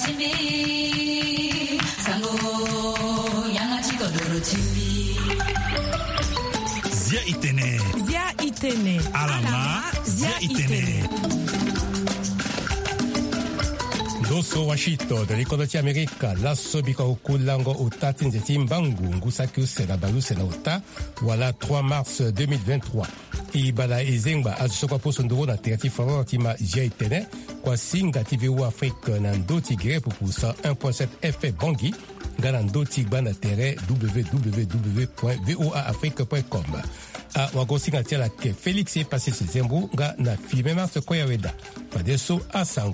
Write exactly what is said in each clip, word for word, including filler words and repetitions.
chimbi sango yanga chiko doro chimbi Zia itene Zia itene Alama Zia itene Doso Washito de l'Économie America, la Sobika Okulango Ota Tinzetim Bangu, Ngusakus et la Balus et la Ota, voilà trois mars deux mille vingt-trois. Ibala Ezengba, Azusokwa Posondoro, na Terati Favor, Tima Jaitene, Kwa Singa T V O Afrique, Nando Tigre, pour cent un virgule sept F F Bangui, Ganando Tigba, na Terre, w w w point voa afrique point com. A Wagosinga Tiala Ke Félix est passé ce Zembo, Ga na Filme Mars Koyaweda, Padeso à Sango.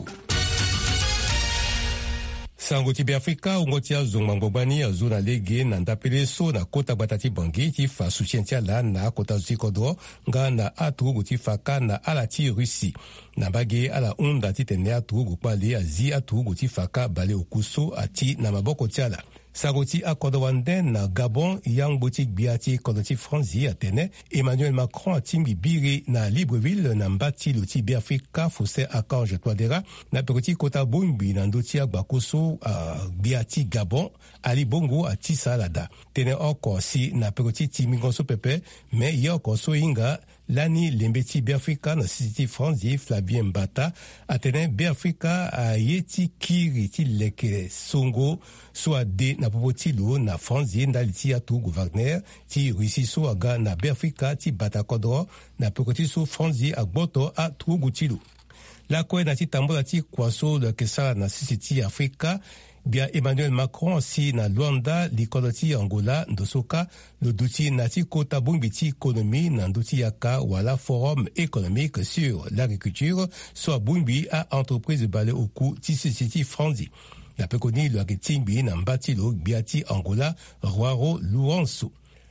Sango tibi Afrika ungoti ya zongmangobani ya zona lege na ndapele so na kota batati bangi ti fa soutientia la na kota zikodro nga na atugu ti faka na alati Russie na bage ala unda ti tene atugu pale azi atugu ti faka bale okuso ati na maboko tiala. Sagoti akodo wande na Gabon yang boutique biati kodoti Franzi atene Emmanuel Macron atimbi biri na Libreville na mbati loti bi Afrika fose Archange Touadéra na pekoti kota bombi na ndoti agbakoso uh, biati Gabon Ali Bongo ati salada tene oko si na pekoti timingoso pepe me yoko so inga lani lembeti bi Afrika na City Franzi Flavien Mbata atene bi Afrika a yeti kiri ti leke songo soit de na popoti lo na Franzi ndaliti atu gouverneur ti Russie so aga na bi Afrika ti batakodro na pekoti so Franzi agboto a trugutilo la ko na ti tambola ti kwaso le kesa na City Afrika bien Emmanuel Macron si na Luanda likoloti Angola ndosoka le douti nati kota bumbiti économie na ndoti yaka wala forum économique sur l'agriculture soit bumbi à entreprise balé au coup ti City Franzi la pekoni lo aketimbi na mbati lo biati Angola Roaro Lourenço.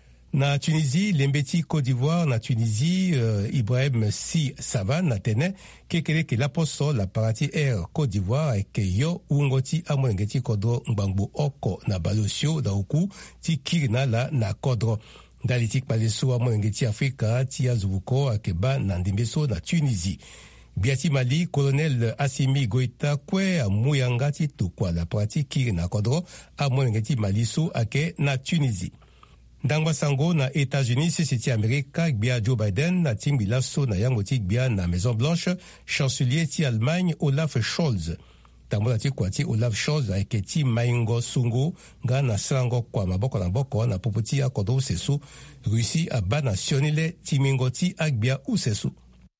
Na Tunisie, l'embeti Côte d'Ivoire, na Tunisie, euh, Ibrahim Si Savane, na tene, kekele ke la poso, la parati air Côte d'Ivoire, ke yo, ungoti amwengeti kodro mbangbo oko, na balosio, da uku, ti kirina la na kodro. Dalitik paleso amwengeti Afrika, ti azuvuko, akeba, na ndimbeso, na Tunisie. Biati Mali, colonel Assimi Goïta, kwe a mouyangati tukwa, la parati kirina kodro, amwengeti Maliso, ake na Tunisie. Dangwa sango na États-Unis, City America, bia Joe Biden, na timbi lasso na yangotik bia na Maison Blanche, chancelier ti Allemagne Olaf Scholz. Tambola ti kwati Olaf Scholz a eketi maingo sungo, ga na srango kwa maboko na boko na popoti ya kodo sesu, Russie a ba nationile ti mingo ti agbia u sesu.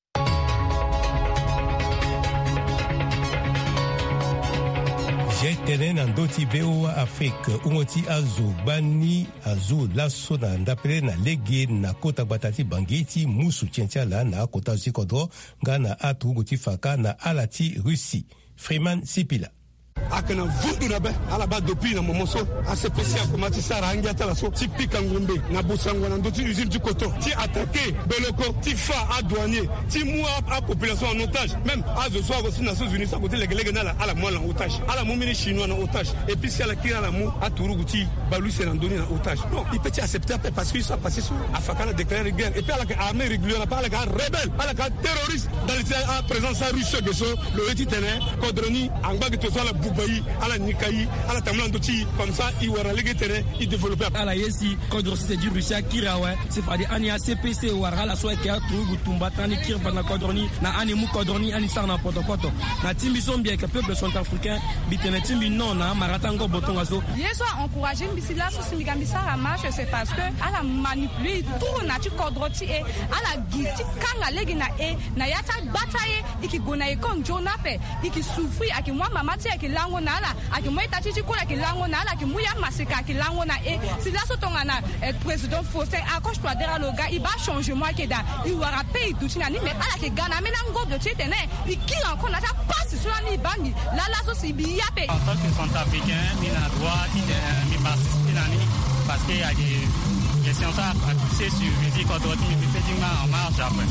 Jetene na ndoti V O A Afrique ungoti azo bani azo laso na ndapele na lege na kota batati bangiti musu tientia la na kota zikodro nga na atu ngoti faka na alati Russie. Freeman Sipila. akana vundu na be ala ba depuis na momoso a C P C a komati sara angia tala so ti pika ngombe na bosango na ndoti usine du coton ti attaquer beloko ti fa a douanier ti moi a population en otage même a zo so aussi Nations Unies ça côté legelege na ala mo en otage ala mo mini chinois en otage et puis si ala kira la mo a turuguti balu se ndoni en otage non il peut accepter parce que ça passé sur afakana déclarer guerre et puis ala armée régulière pas ala rebelle ala terroriste dans la présence russe de so le petit tene kodroni anga que to so la bubayi ala nikayi ala tamla ndoti comme ça il wara legetere il développer ala yesi kodro c'est du Russia kirawe c'est pas des ania C P C wara la so ke atrugu tumba tani kirba na kodroni na ani mu kodroni ani sarna poto poto na timbi sombia que peuple centrafricain bitene timbi non na maratango botonga so yeso encourager mbisila so simigambisa la marche c'est parce que ala manipuler tout na ti kodroti e ala giti kanga legi na e na yata bataye ikigona ikon jonape ikisufri akimwa mamati akilango na ala akimwa itati kula kilango na ala kimuya masika kilango na e si la sotonga na président Faustin Archange Touadéra le gars il va changement qui da il aura payé tout ni mais ala ke gana menango de tene ikira encore na ta passe sur la ni bangi la la so si biape en tant que centrafricain ni na droit ni ni participer na ni parce qu'il y a des questions ça à toucher sur les côtes ni fait en marche après.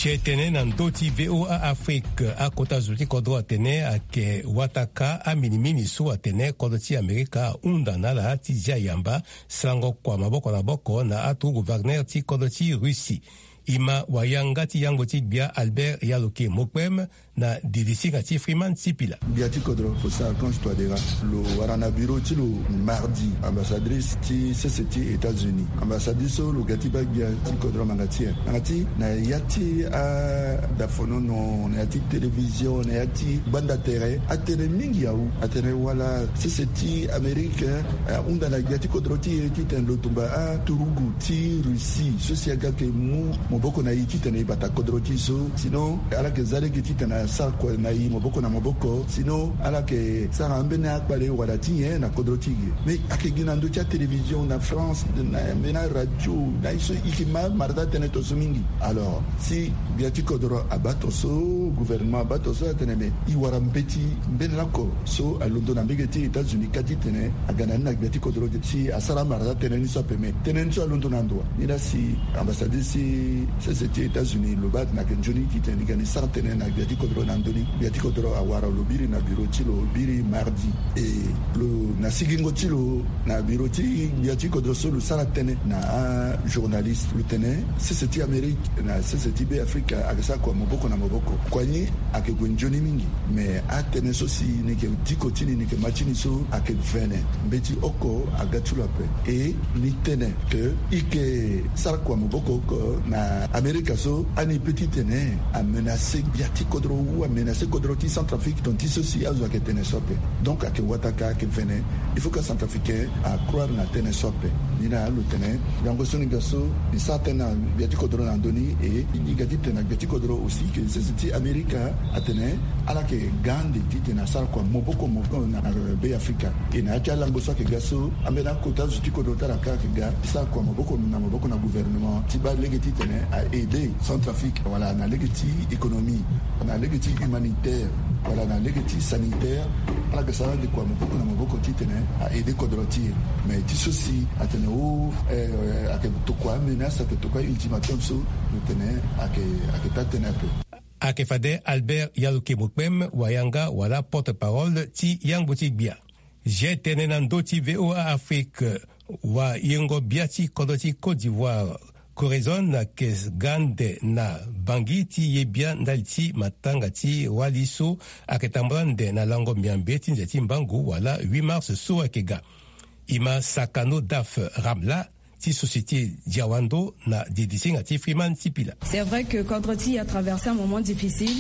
Jetene na ndoti V O A Afrique a kota zuti kodro atene ake wataka a minimini su atene kodoti Amerika unda na la ti jayamba slango kwa maboko na boko na atu gouverneur ti kodoti Russie. Ima wayanga ti yango ti bia Albert Yaloke Mokwem na didisi ngati Freeman Sipila. Biati kodro pour ça quand je dois dire le warana bureau ti le mardi ambassadrice ti C C T États-Unis ambassadrice le gati ba biati kodro mangati ngati na yati a da fono no na yati télévision na yati banda terre atene mingi ya u atene wala C C T Amérique unda na biati kodro ti ti ten lo tumba a turugu ti Russie socia ke mu moboko na yiti tene bata kodro ti so sinon ala ke zale ke ti tena sa kwa na yi moboko na moboko sinon ala ke sa rambe na akbale wala ti na kodro ti mais ake gina ndo tia télévision na France na mena radio na iso ikima marda tene to sumingi alors si biati kodro abato so gouvernement abato so tene me i wara mbeti ben lako so a London na mbegeti États-Unis kati tene agana na biati kodro si asara marda tene ni so peme tene ni so London ando ni la si ambassadeur si C C T États-Unis le bat na kenjoni ki tene gani sartene na biati kodro na ndoni biati kodro awara lo biri na bureau ti lo biri mardi et le na sigingo ti lo na bureau ti biati kodro so lo saratene na journaliste le tene C C T Amérique na C C T B Afrique akasa kwa moboko na moboko kwani ake gwenjoni mingi mais atene so si ne ke diko tini ne ke machini so ake vene mbeti oko agatula pe et ni tene que ike sar kwa moboko ko na Amérique so ani petit tene a menacé biati kodro ou a menacé kodro ti Centrafrique dont iso si azo ke tene sope donc ake wataka ke vene il faut que Centrafricain a croire na tene sope ni na lo tene yango soni gaso ni satena biati kodro na ndoni et ni gati tene biati kodro aussi que c'est Amérique atene ala ke gande ti tene sar kwa moboko moboko na be Africa et na cha lango so ke gaso amena kota zuti kodro tara ka ke ga sar kwa moboko na moboko na gouvernement ti ba legeti tene a aider Centrafrique voilà na legeti économie na legeti humanitaire voilà na legeti sanitaire ala ke sara de kwa moboko na moboko ti tene a aider kodroti mais ti sosi atene o eh ake to kwa menace ke to kwa ultimatum so tene ake ake tatene peu Akefade Albert Yaloke Mokwem wayanga wala porte-parole ti yango ti bia. Je tene nando ti V O A Afrique wa yengo bia ti kodoti Côte d'Ivoire. Coraison na kes gande na bangi ti yebia ndali ti matanga ti waliso aketambrande na lango miambe ti nzeti mbangu wala huit mars so akega. Ima sakano daf ramla ti société Diawando na didisi ngati Freeman Sipila. C'est vrai que Kodroti a traversé un moment difficile,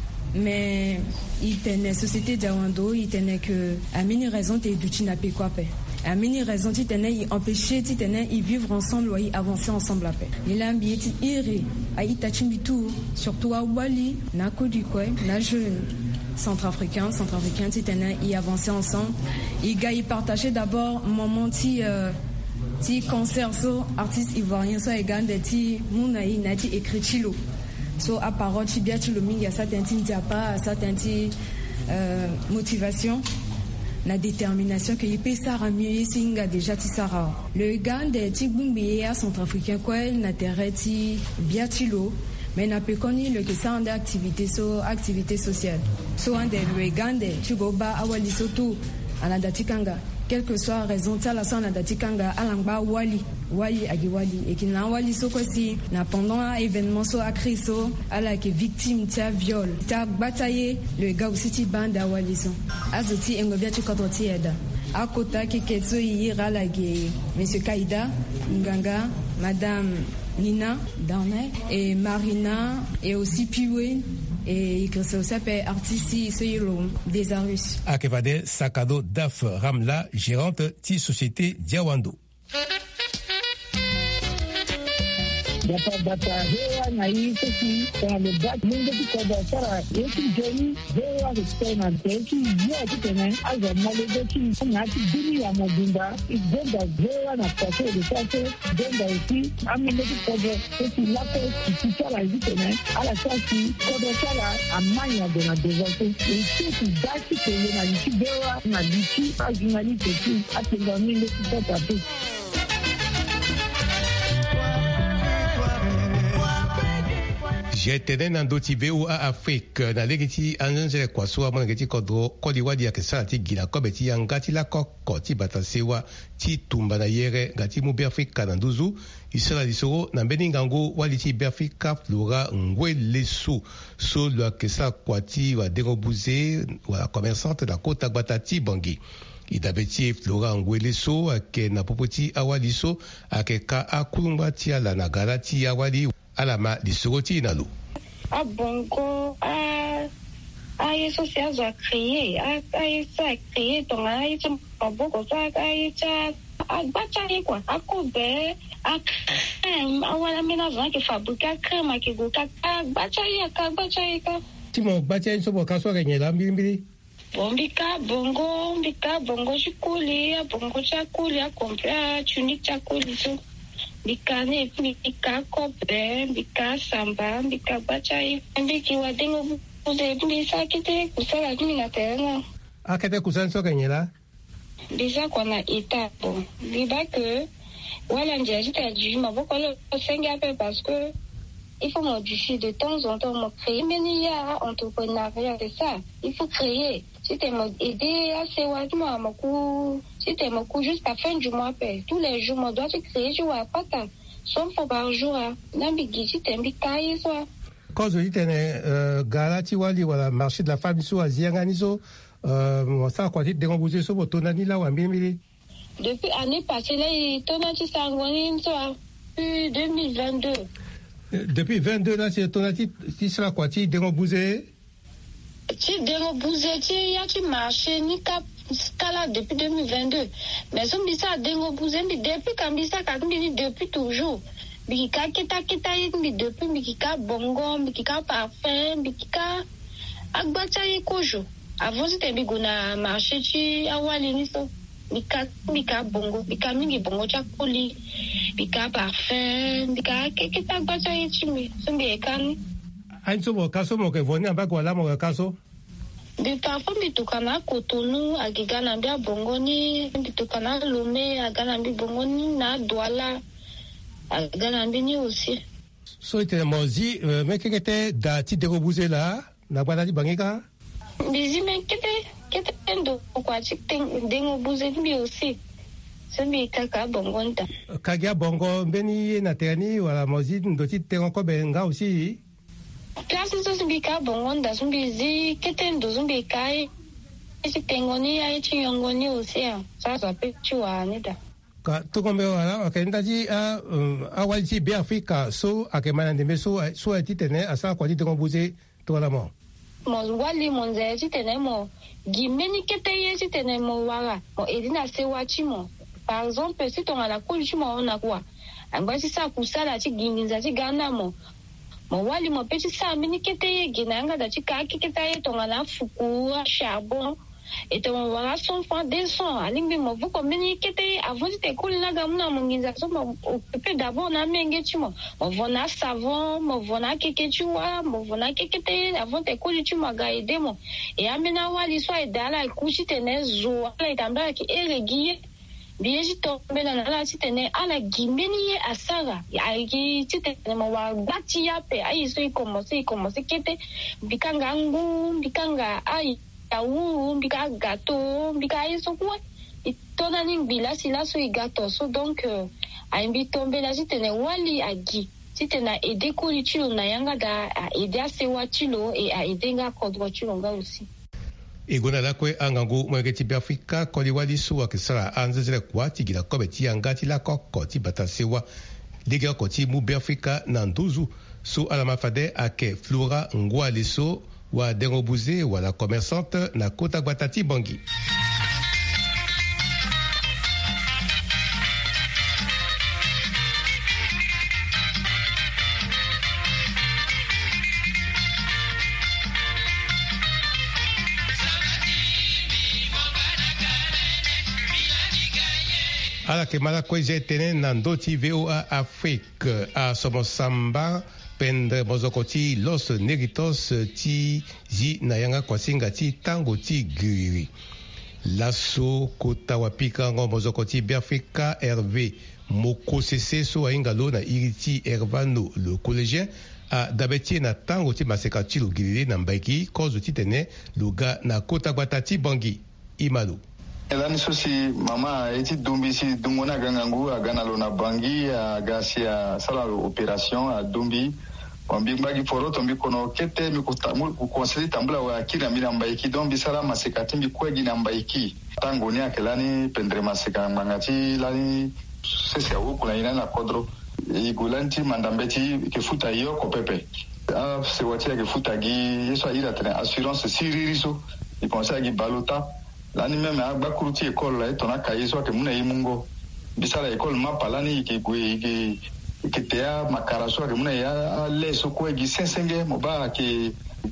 mais il tenait société Diawando, il tenait que à mini raison t'es du tinapé quoi paix. À mini raison t'y tenait il empêchait t'y tenait ils vivre ensemble ou ils avancer ensemble à paix. Il a ambié t'y iri à itachimbitu surtout à Wali na Kodikwe na jeune centrafricain centrafricain t'y tenait ils avancer ensemble. Ils gars ils partageaient d'abord moment t'y euh, ti concert so artiste ivoirien so egande ti munaï na ti écrit chilo so a parole ti bia ti lo mingi a certain ti diapa a certain ti euh, motivation na détermination que il peut ça ramier singa déjà ti sara le gande ti bumbi a centrafricain quoi na terre ti bia ti lo mais na pe koni le que ça en activité so activité sociale so en de le gande ti go ba awali so tout anadati kanga quelle que soit raison tala so anadati kanga alangba wali wali agi wali et qui na wali so kosi na pendant un événement so akri so ala ke victime tia viol ta bataillé le gars aussi ti banda wali so azoti engobia ti kodroti eda akota ke ketso yira la ge monsieur Kaida Nganga madame Nina Darnay et Marina et aussi Piwe et que ça s'appelle artiste Soyelo des Arus. Akevade Sakado Daf Ramla, gérante ti société Diawando. Data data hewa na hii sisi kwa mbaki mungu kwa sara yetu jeni hewa kutena teki yeye kitene aza mmoja ki na kidini ya mobimba igenda hewa na pase de pase denda ici amine kwa sisi lako kitala kitene ala sasi kwa sala amanya de na devote ici dati kwenye na ici hewa na ici ajinali teki atengani le kitata tu. jetene na ndoti V O A Afrique na legiti anjele kwa so amana geti kodro kodi wadi ya kesala ti gila kobeti ya ngati la koko ti batasewa ti tumba na yere ngati mu Afrika na nduzu isala lisoro na beningango wali ti Afrika Flora ngwe lesu so lo kesala kwa ti wa derobuze wa commerçante na kota batati bangi idabeti Flora ngwe lesu ake na popoti awaliso ake ka akulumba ti ala na galati awali alama lisogoti nalu. A bongo a a yeso se azo a créer a a yeso a créer donc a yeso a bongo ça a yeso a bacha quoi a kobe a crème a wala mena vin que fabriquer crème que go ka bacha ya ka bacha ya ka timo bacha yeso bo kaso ganyela mbili mbili bombika bongo mbika bongo chikuli bongo chakuli a compra tunique chakuli so bikane bika kope bika samba bika bachai biki wadengo buze bisa kite kusala kini na tena akete kusanso kenyela bisa kona itapo biba que wala ndia jita juma boko le senga pe parce que il faut modifier de temps en temps mon créer mais il y a entrepreneuriat c'est ça il faut créer c'était m'aider à se voir moi maku c'était maku jusqu'à fin du mois paye tous les jours on doit se créer je vois pas ça cent fois par jour na bigi c'était bikai ça cause il tenait galati wali wala marché de la femme so azianganiso euh ça quoi dit décomposer so botonani là wa mbili depuis année passée là il tonati sangoni so deux mille vingt-deux. Depuis vingt-deux là, c'est ton attitude, qui sera quoi, tu dérobousé? Tu dérobousé, tu y a tu marché, ni cap, scala depuis deux mille vingt-deux. Mais son bisa dérobousé, mais depuis quand bisa, quand depuis toujours. Bika kita kita yi depuis bika bongo, bika parfum, bika agbacha yi kojo. Avant c'était bigona marché, tu awali ni so. Bika bika bongo, bika mingi bongo chakuli. Bika parfum, bika kekita bacha yichimi, sombi ekani. Ainso mo kaso mo ke voni amba kwa la mo kaso. Bi parfum bitukana Cotonou agigana bia bongoni, bitukana Lomé agana bi bongoni na Douala agana bi ni aussi. So ite mozi me kekete da ti dérobousé là, na bala di bangika. Bizi me kete kete ndo kwa ti dérobousé bi aussi. Sembi kaka bongo nta. Kagia bongo mbeni na terni wala mozi ndoti tengo ko benga aussi. Place so sembi ka bongo nda sembi zi ketendo sembi kai. Esi tengo ni ai chinyongo ni aussi a. Sasa pe chua nida. Ka to kombe wala akenda ji a awali ji be Afrika so akemana ndembe so so ati tene asa kwa di tengo buze to la mo. Mo wali monze ati tene mo gimeni kete yesi tene mo wala. Mo edina se wachi mo. Par exemple, si on a la couche, on a quoi? Un bon, si ça, pour ça, la tigre, si gana, mon. Mon wali, mon petit ça, mini kete, ginanga, da tika, kiketa, ton ala, fuku, charbon, et ton voilà, son fin, des sons, à l'ingbi, mon vous, comme mini kete, avant, c'était cool, la gamna, mon ginzazo, mon, occupé d'abord, on a mengue, tu m'en. Mon vona savon, mon vona keke, tu vois, mon vona kekete, avant, t'es cool, tu m'as gaïdé, mon. Et amena wali, soit, et dala, et couchi, tenez, zo, et tamba, qui est régulier. Bieji tombe na la titene ala gimbeni asara ya ki titene mo wa bati yape ai so ikomosi ikomosi kete bikanga ngu bikanga ai tawu bika gato bika iso kwa itona ning bila sila so igato so donc euh, ai mbi tombe la titene wali agi titena ede ko lichilo na yanga da ede asewa chilo e a ede nga kodro chilo nga aussi. Igona lakwe angangu mwegeti Afrika koli wali suwa kisara anzezele kwa tigila kobeti angati la koko ti batasewa liga koti mu Afrika na nduzu su alamafade ake Flora ngwa leso wa derobuze wa la commerçante na kota gbatati bangi. ala ke mala kweze tene na ndoti V O A Afrique a somo samba pende mozokoti los negritos ti zi na yanga kwasinga ti tango ti giri laso kota wapika ngo mozokoti Biafrika Hervé moko sese so ainga lo na iriti Hervano le collégien a dabeti na tango ti maseka ti lo gilili na mbaiki kozo ti tene lo ga na kota gbata ti bangi Imalo. Elani so si mama eti dumbi si dungona gangangu agana lo na bangi aga si a sala operation a dumbi wambi mbagi foro tombi kono kete mi kutamu konseli tambula wa akira mi na mbaiki don bisala maseka timbi kwegi na mbaiki tango ni akelani pendre maseka mangati lani sese ya wuku na ina na kodro igulanti mandambeti ke futa yo ko pepe a se wati ke futa gi yeso ira tene assurance siririso i pensa gi baluta lani meme agba kuruti école la tona kayiso ke muna yimungo bisala école mapa lani ke gwe ke ke tea makaraso ke muna ya leso ko gi sensenge moba ke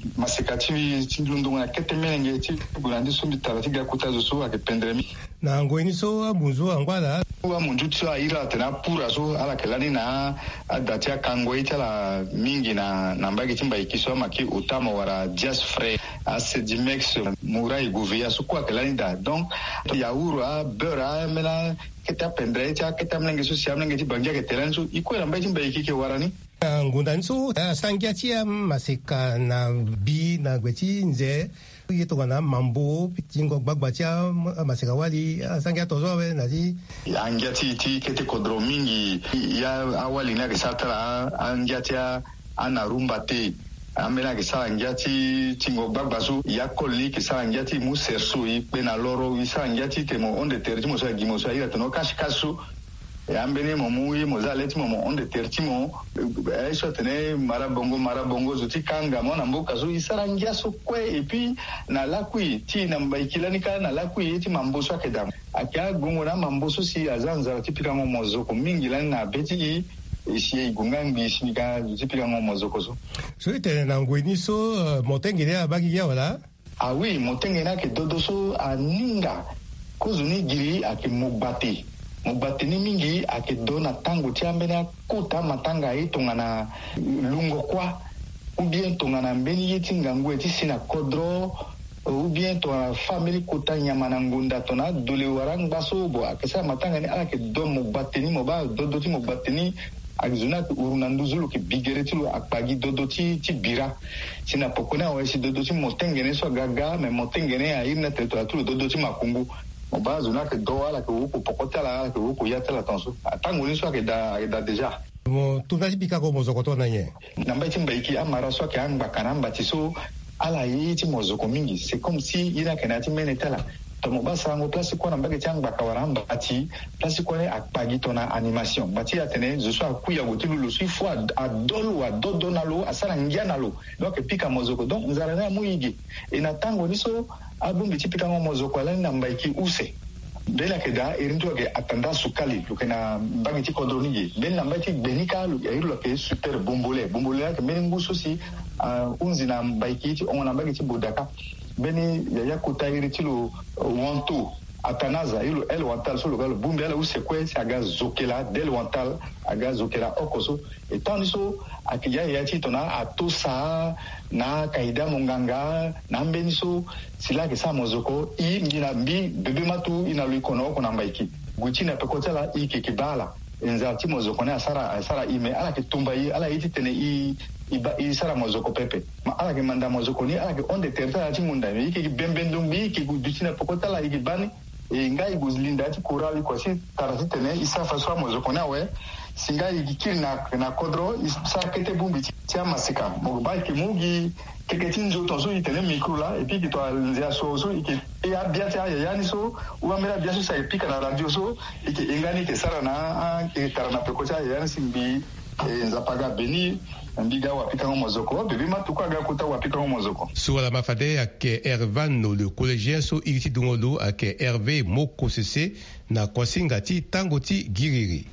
masekati tindundu na kete menenge ti bulandi sumbi talati ga kutazo so ke pendremi na ngweni so abunzo angwala wa munju tso ira tena pura so ala kelani na adatia kangoi tala mingi na nambagi timba ikiso maki utama wara just frère ase dimex murai guvia so kwa kelani da donc ya uru a beura mena keta pendre cha keta mnenge so siam mnenge tibangia ketelan so ikwela mbaji timba ikike warani ngunda nso sangia tia maseka na bi na gweti nze yeto kana mambo pitingo gbagba tia maseka wali sangia tozo we nazi angia ti ti kete kodro mingi ya awali na kesatara angia tia ana rumba te amena kesala angia ti tingo gbagba so ya kolli kesala angia ti mu serso i pena loro i sala angia ti temo onde tertimo so gimo so ira tono kash kaso e ambeni momu yi mozaleti momo onde tertimo e so tene marabongo marabongo zuti kanga mona mboka zo isara ngiaso kwe epi na lakui ti na mbaikilani ka na lakui ti mamboso akedam akia gungo na mamboso si azanza tipika mo mozoko mingi lani na beti isi gungangi simika tipika mo mozoko so so ite na ngweni so motengere abagi ya wala ah oui motengena ke dodoso aninga kozuni giri akimobati mubatini mingi akedona tango tiambena kuta matanga itongana lungo kwa ou bien tongana mbeni yeti ngangu eti sina kodro ou bien tongana family kuta nyamana ngunda tona dole warang baso bo akesa matanga ni ala ke do mubatini moba dodoti mubatini akizuna urunanduzulu ke bigereti lo akpagi dodoti ti bira sina pokona wa esi dodoti motengene so gaga me motengene a irna teto atu dodoti makungu moba zuna ke do ala ke uku pokotala ke uku yatala tonso atango ni so ke da da deja mo tunaji bika ko mozoko to nanye namba timba iki amara so ke anga kanamba tiso ala yi ti mozoko mingi c'est comme si ina kenati menetala to moba sango place ko namba ke tanga kawaramba ati place ko ne akpagi tona animation bati atene je so akuya gotilu lo si fois adolo wa dodonalo asala ngianalo donc pika mozoko donc nzara na muigi ina tango ni so abumbi tipika ngo mozoko ala namba iki use bela keda irinto ke atanda sukali lukena bangi ti kodroni ben namba ti benika lu yairu ke super bombole bombole ke menengu sosi unzi na mbaiki ti on namba ti bodaka beni yaya kota iri ti lo wanto atanaza ilo el wantal so lo galo bumbi ala use kwe si aga zokela del wantal aga zokela okoso etani so akiya ya ti tona atosa na kaida munganga na mbeni so sila ke sa mozoko i ngina mbi bebe matu ina lu kono ko na mbaiki guchi na pekotela i ke kibala enza ti mozoko na asara asara ime ala ke tumba i ala iti tene i iba i sara mozoko pepe ma ala ke manda mozoko ni ala ke onde terta ti munda i ke bembendo mbi ke guchi na pekotela i ke bani e ngai guzlinda ti kurali ko si tarati tene isa faso mozoko na we singa ikikiri na na kodro isa kete bumbi ti amasika mo ba ke mugi keketi nzo tonso itene micro la et puis que toi nzia so so ike e abia ti ya yani so u amera bia so sa epika na radio so ike ingani ke sara na ke tarana pekocha ya yani simbi nzapaga beni mbiga wapika mozoko bebe matuko aga kuta wapika mozoko sur la mafade ake Hervano le collégien so iriti dungolo ake Hervé Moko Sese na kwasinga ti tango ti giriri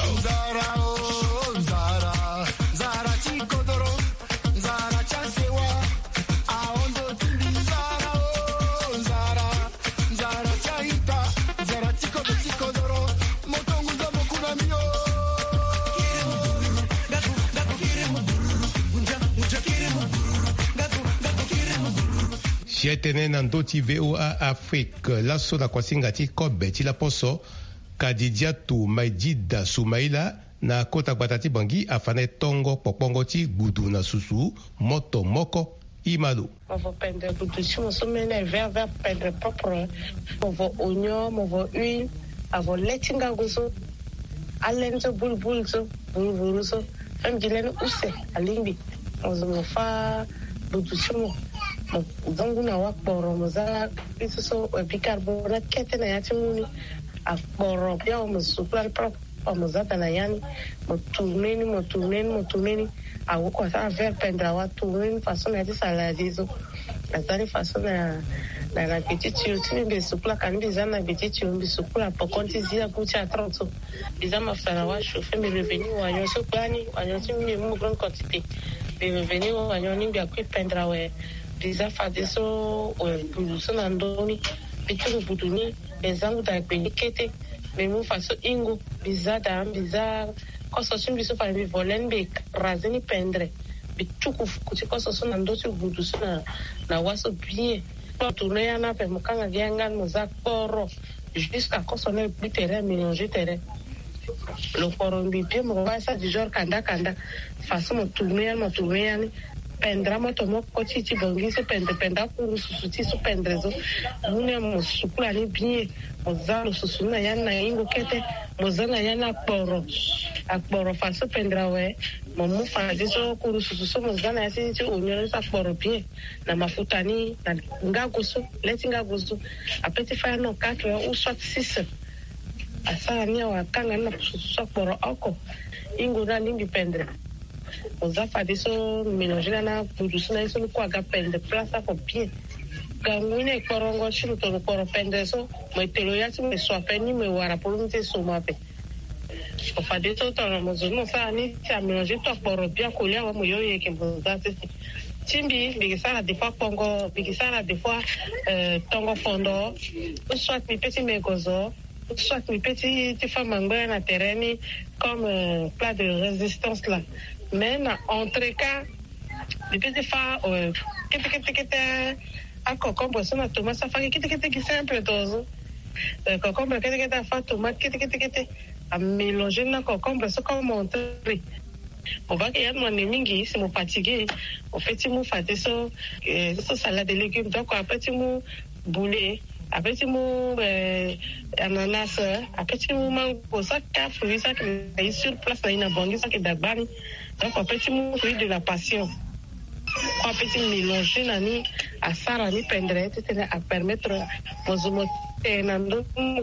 Chietene nandoti V O A Afrique laso na kwasinga ti kobe ti la poso kadidia tu maidida sumaila na kota gbatati bangi afane tongo popongo ti gudu na susu moto moko Imalo. On va peindre gudu si on se met vert vert peindre propre. On va oignon, on va huile, on va letinga gozo. Alenzo bulbulzo, bulbulzo. Fem gileno use alimbi. On se fa gudu si mo. Zongu na wa poro mozala isso so bicarbonate kete na yati muni. A poro pia o musupla propre. Mozata na yani motumeni motumeni motumeni awu kwa sa ver pendra wa tumeni façon na saladizo azali façon na na na petite utini be supla kan bizana petite umbi supla po konti zia pucha trotso bizama fana wa chauffer me revenu wa yo so plani wa yo timi mu grande quantité me revenu wa yo nimbi akwi pendra we biza fadiso o buluso na ndoni bitu buduni bezangu da penikete memu façon ingo bizada bizar koso sumbi so fa mi volen be razini pendre bituku kuti koso so nando ti gudu so na na waso bien to tourner yana pe mukanga vianga moza poro jusqu'à koso na bitere mélanger terrain le poro mbi bien mo va ça du genre kanda kanda façon mo tourner mo tourner pendra mo tomo koti ti bongi so pendre penda kuru susuti so pendrezo mune mo sukula ni bien mozalo susuna yana ingo kete mozana yana poro akporo faso pendra we mo mu fa diso kuru susu mozana yasi ti onyo sa poro bien na mafuta ni na ngagoso leti ngagoso apeti fa no quatre ou soit six asa ni wa kanga na susu poro oko ingo na limbi pendre ozafa diso mélanger na production na iso ko aga pendre place ko bien kangune korongo chiru to ko pendre so mo telo ya ti me so peni me wara polumte so mape o fa de to to mo zo no sa ni ti a mélanger to ko bien ko le wa mo yo ye ke mo za ti timbi bigisa des fois pongo bigisa des fois euh tongo fondo soit mi petit megozo soit mi petit ti fa mangba na terreni comme euh, plat de résistance là. Mais entre cas, les petits fa, qu'est-ce que c'est que à concombre, ça na tomate, ça fait qu'est-ce que c'est simple dose. Concombre, qu'est-ce que c'est fa tomate, qu'est-ce que c'est à mélanger na concombre, ça comme montrer. On va qu'il y a mon mingi, c'est mon fatigué. En fait, il m'a fait ça, ça salade de légumes, donc après il m'a boulet. Après il m'a ananas, après il m'a mango, ça quatre fruits, ça qui est sur place là, il a bon, ça qui est d'abord. Donc, en fait, il fruit de la passion. En fait, il mélange nani à Sarah ni pendret, c'est à permettre aux hommes de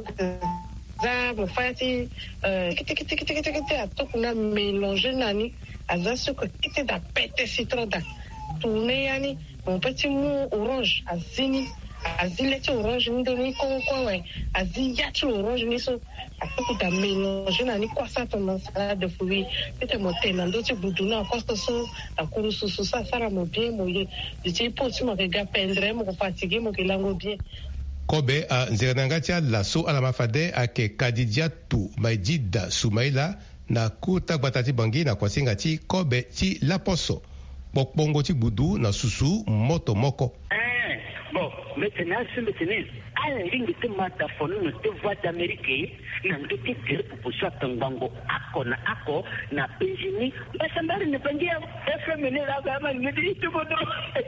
za mo fati euh kiti kiti kiti kiti kiti à tout na mélanger nani à ça ce que kiti da pete citron da tourner yani mon petit mou orange à zini azileti orange ni doni ko ko we aziyati orange ni so akuku da mélange na ni kwasa to na salade de fruits pete motena ndo ti buduna kosto so akuru susu sa sara mo bien mo ye ti poti mo ga pendre mo fatigué mo kelango bien kobe a nzeranangatia laso ala mafade ake kadidia tu maidida sumaila na kuta gbatati bangi na kwasinga ti kobe ti laposo pokpongo ti budu na susu moto moko. Bon, maintenant, ce maintenant, à la ligne de mataphone, nous te voix d'Amérique, nous te dire pour ça, ton bango, ako na ako, na péjini, bah, ça m'a ne pas dire, F M N la gamme, me dit tout bon.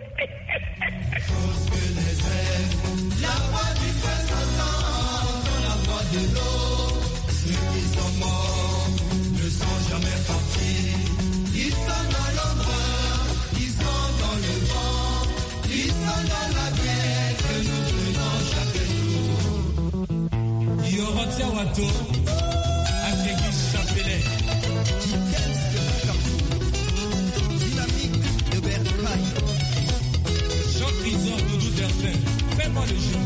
La voix du feu s'entend, la voix de l'eau, ceux qui sont morts ne sont jamais partis, ils sont dans l'ombre, ils sont dans le vent, ils sont dans la bière que nous prenons chaque jour. Yorotia Wato, Agrégui Chapelet, qui t'aime ce partout. Dynamique de Bercaille. Jean Trésor, Doudou Derfin, fais-moi le jeu.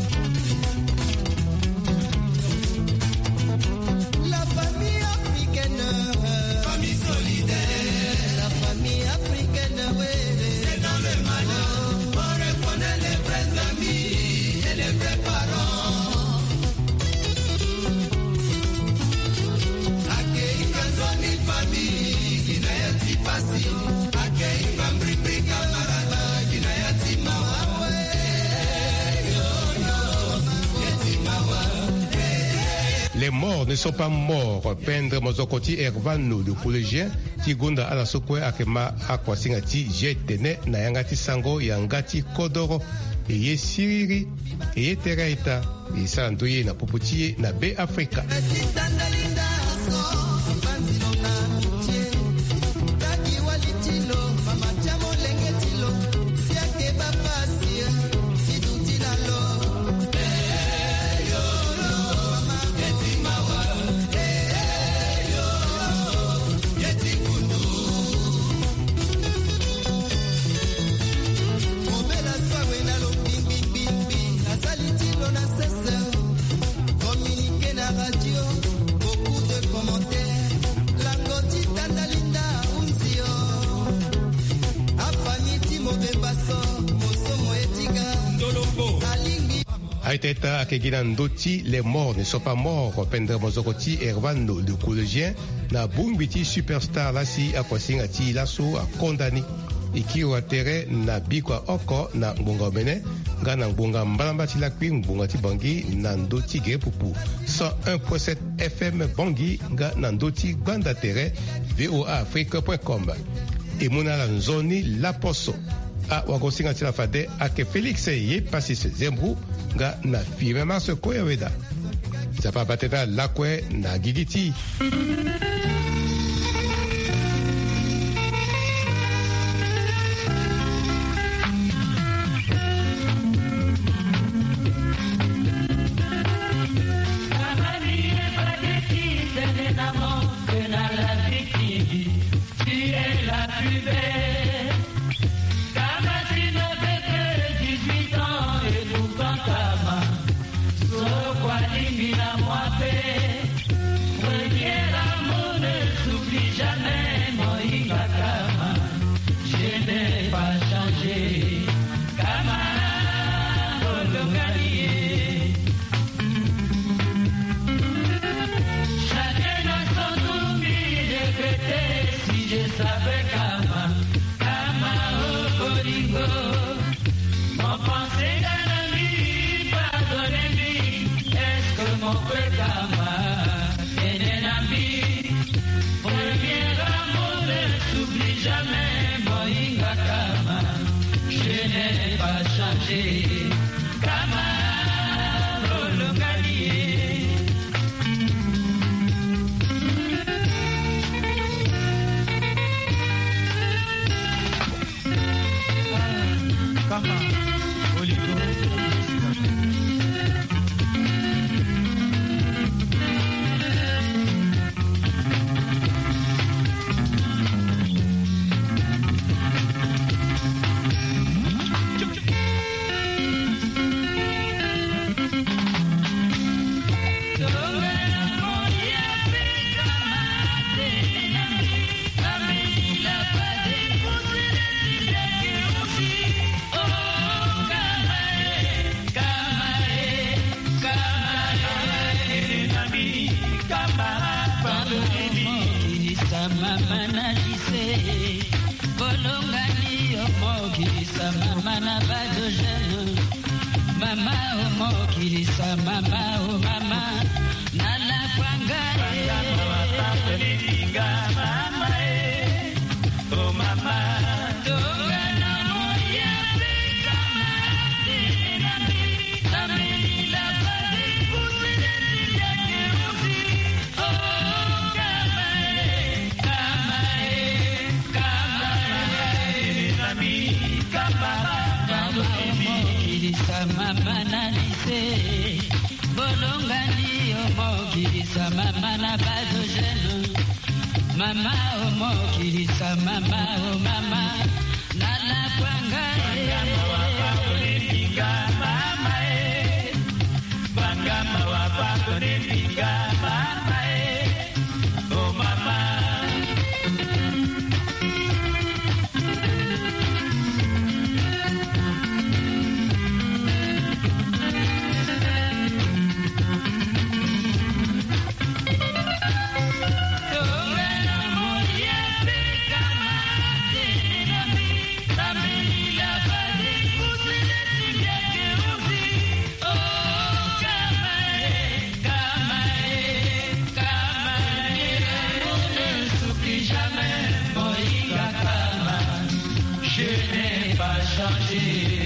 La famille africaine, famille solidaire, la famille africaine, oui. C'est dans le malheur, on reconnaît les vrais amis et les vrais parents. Accueillir une zone famille qui n'a pas si facile. Accueillir un bribi camarade qui n'a pas si Les morts ne sont pas morts. Pendre Mozokoti Ervano, le collégien, Tigunda Alasokwe Akema Akwasingati, Jetene, Nayangati Sango, Yangati Kodoro, Eye Siriri, Eye Tereita, Eye Sandoye na Poputie, na B Africa. Aiteta Akegina Ndoti, les morts ne sont pas morts. Pendre Mozokoti Ervano, le collégien, na Bumbiti superstar lasi Akwasingati Lasso a condamné. Ikiwa tere na bikwa oko na mbunga obene, nga na mbunga mbalambati lakwi mbunga tibangi na Ndoti Gepupu. cent un virgule sept F M Bangi, nga na Ndoti Banda Tere, V O A Afrique point com. Et mona la nzoni La Poso. A wagosinga tila fade ake Felix ye pasis Zembru nga na firme maso koya weda. Zapa bateta lakwe na gigiti. Mama, oh, mo, kirisa, mama, oh, mama, nana, kwanga, mama, eh, banga, mawa, bako, nepinga, mama, eh, oh, mama. Kama, eh, changer.